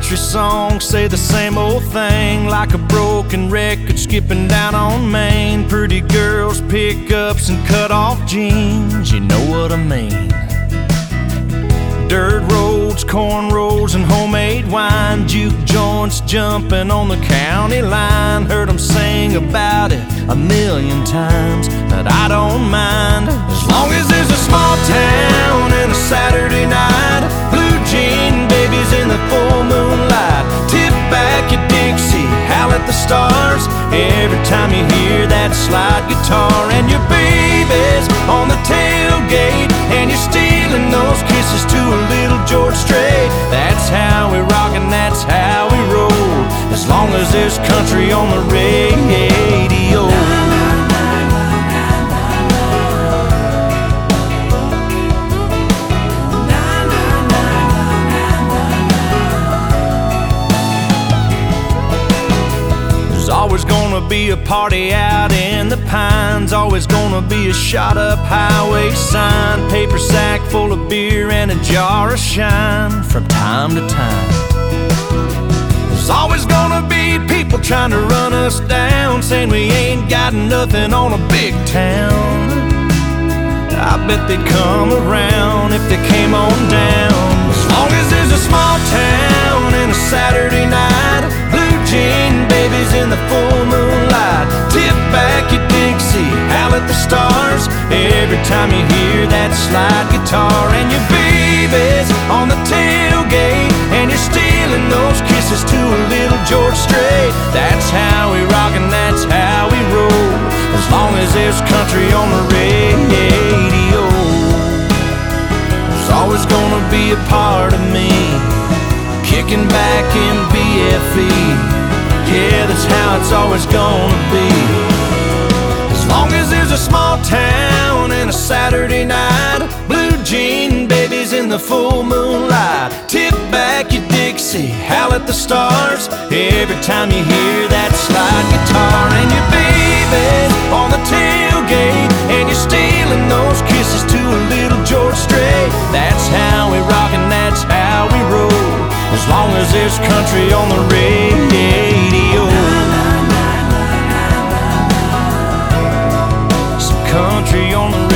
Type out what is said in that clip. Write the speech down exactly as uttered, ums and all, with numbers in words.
country songs say the same old thing, like a broken record skipping down on Main. Pretty girls, pickups, and cut-off jeans, you know what I mean. Dirt roads, cornrows, and homemade wine, juke joints jumping on the county line. Heard them sing about it a million times, but I don't mind, as long as there's a small town and a Saturday night, blue jean babies in the full moonlight. Tip back your Dixie, howl at the stars every time you hear that slide guitar. And your baby's on the tailgate, and you're stealing those kisses to a little George Strait. That's how we rock and that's how we roll, as long as there's country on the radio. Always gonna be a party out in the pines, always gonna be a shot up highway sign, paper sack full of beer and a jar of shine from time to time. There's always gonna be people trying to run us down, saying we ain't got nothing on a big town. I bet they'd come around if they came on down, as long as there's a small town and a Saturday night, blue jean babies in the full moonlight. Tip back your Dixie, howl at the stars every time you hear that slide guitar. And your baby's on the tailgate, and you're stealing those kisses to a little George Strait. That's how we rock and that's how we roll, as long as there's country on the radio. There's always gonna be a part of me kicking back in B F E. Yeah, that's how it's always gonna be, as long as there's a small town and a Saturday night, blue jean babies in the full moonlight. Tip back your Dixie, howl at the stars every time you hear that slide guitar. And your baby's on the tailgate, and you're stealing those kisses to a little George Strait. That's how we rock and that's how we roll, as long as there's country on the radio. Some country on the